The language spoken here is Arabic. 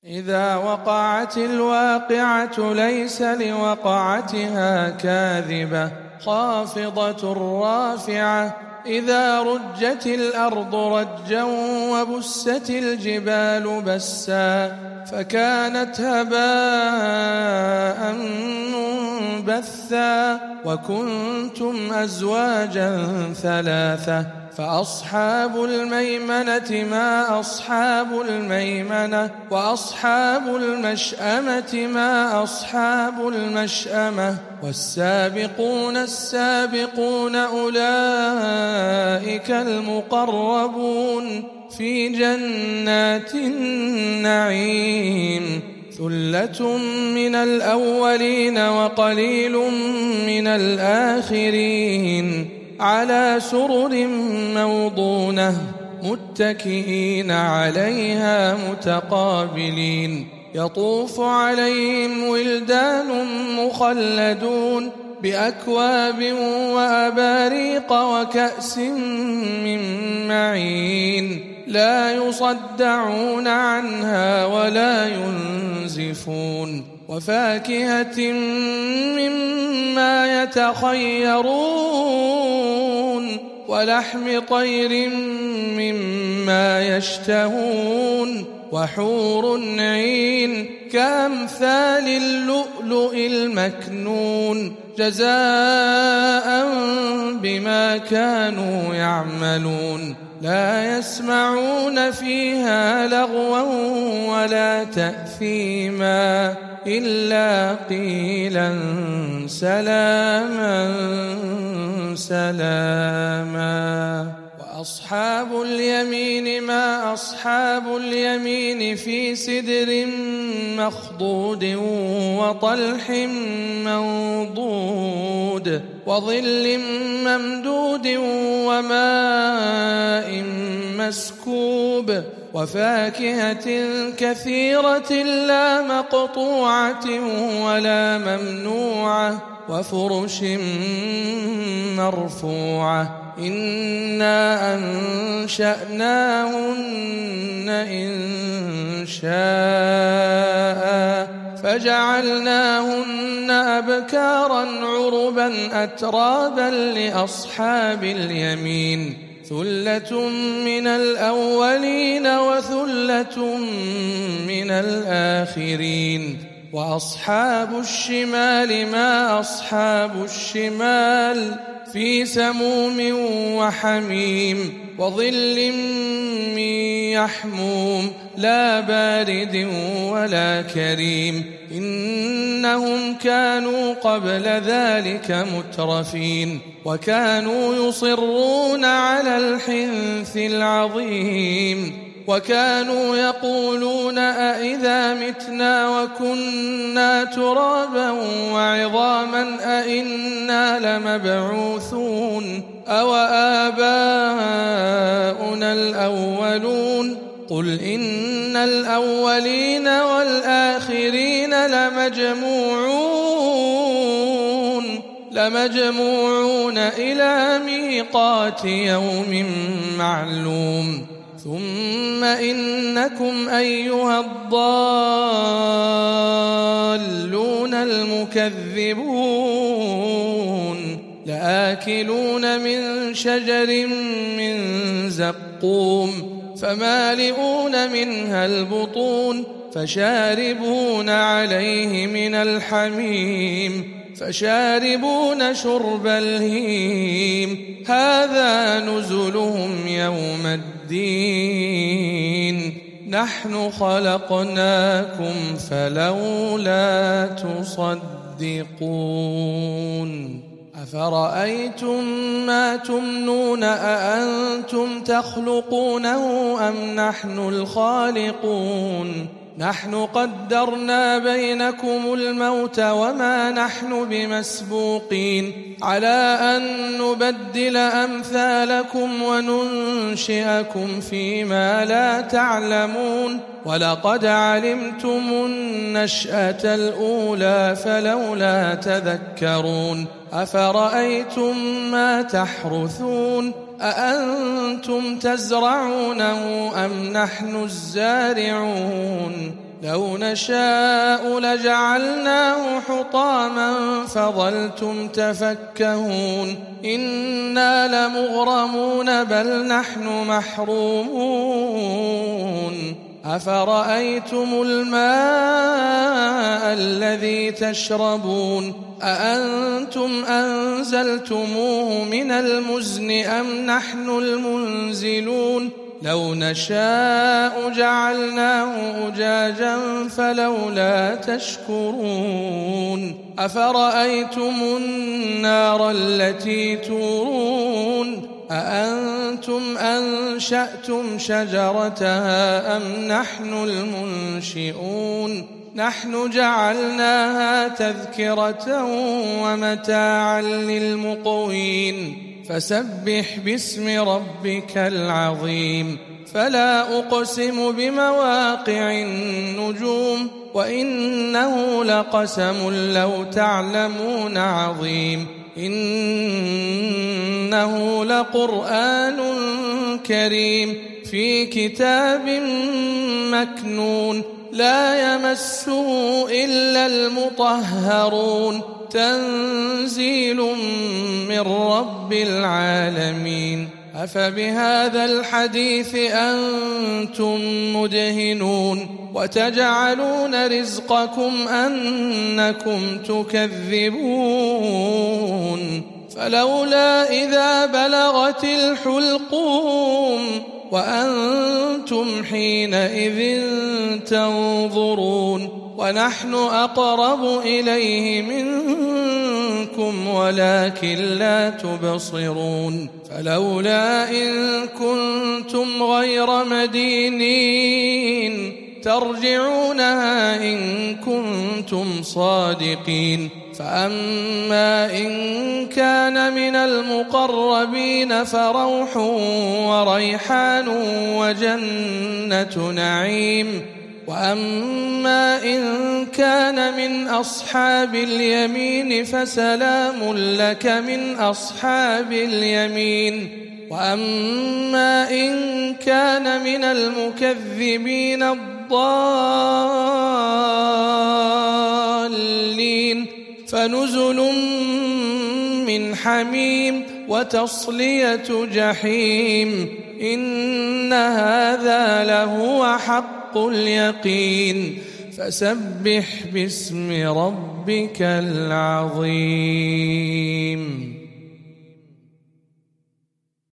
إذا وقعت الواقعة ليس لوقعتها كاذبة خافضة رافعة إذا رجت الأرض رجا وبست الجبال بسا فكانت هباء منبثا وكنتم أزواجا ثلاثة فأصحاب الميمنة ما أصحاب الميمنة وأصحاب المشأمة ما أصحاب المشأمة والسابقون السابقون أولئك المقربون في جنات النعيم ثلة من الأولين وقليل من الآخرين على سرر موضونة متكئين عليها متقابلين يطوف عليهم ولدان مخلدون بأكواب وأباريق وكأس من معين لا يصدعون عنها ولا ينزفون وفاكهة مما يتخيرون ولحم طير مما يشتهون وحور عين كأمثال اللؤلؤ المكنون جزاء بما كانوا يعملون لا يسمعون فيها لغوا ولا تأثيما إلا قيلا سلاما سلاما وأصحاب اليمين ما أصحاب اليمين في سدر مخضود وطلح منضود وظل ممدود وماء مسكوب وفاكهة كثيرة لا مقطوعة ولا ممنوعة وفرش مرفوعة إنا أنشأناهن إنشاء فجعلناهن أبكارا عربا أترابا لأصحاب اليمين ثلة من الأولين وثلة من الآخرين وأصحاب الشمال ما أصحاب الشمال في سموم وحميم وظل من يحموم لا بارد ولا كريم إنهم كانوا قبل ذلك مترفين وكانوا يصرون على الحنث العظيم وكانوا يقولون أئذا متنا وكنا ترابا وعظاما أئنا لمبعوثون أو آباؤنا الأولون قل إن الأولين والآخرين لمجموعون إلى ميقات يوم معلوم ثم إنكم أيها الضالون المكذبون لآكلون من شجر من زقوم فمالئون منها البطون فشاربون عليه من الحميم فشاربون شرب الهيم هذا نزلهم يوم الدين نحن خلقناكم فلولا تصدقون أفرأيتم ما تمنون أأنتم تخلقونه أم نحن الخالقون نحن قدرنا بينكم الموت وما نحن بمسبوقين على أن نبدل أمثالكم وننشئكم فيما لا تعلمون ولقد علمتم النشأة الأولى فلولا تذكرون أفرأيتم ما تحرثون أأنتم تزرعونه أم نحن الزارعون لو نشاء لجعلناه حطاما فظلتم تفكهون إنا لمغرمون بل نحن محرومون أفرأيتم الماء الذي تشربون أأنتم أنزلتموه من المزن أم نحن المنزلون لو نشاء جعلناه أجاجا فلولا تشكرون أفرأيتم النار التي تورون أأنتم أنشأتم شجرتها أم نحن المنشئون نحن جعلناها تذكرة ومتاعا للمقوين فسبح باسم ربك العظيم فلا أقسم بمواقع النجوم وإنه لقسم لو تعلمون عظيم إنه لقرآن كريم في كتاب مكنون لا يمسه إلا المطهرون تنزيل من رب العالمين أفبهذا الحديث أنتم مدهنون وتجعلون رزقكم أنكم تكذبون فلولا إذا بلغت الحلقوم وأنتم حينئذ تنظرون ونحن أقرب إليه منكم ولكن لا تبصرون فلولا إن كنتم غير مدينين ترجعونها إن كنتم صادقين فأما إن كان من المقربين فروح وريحان وجنة نعيم وأما إن كان من أصحاب اليمين فسلام لك من أصحاب اليمين وأما إن كان من المكذبين الضالين فنزل من حميم وتصلية جحيم إن هذا لهو حق اليقين فسبح باسم ربك العظيم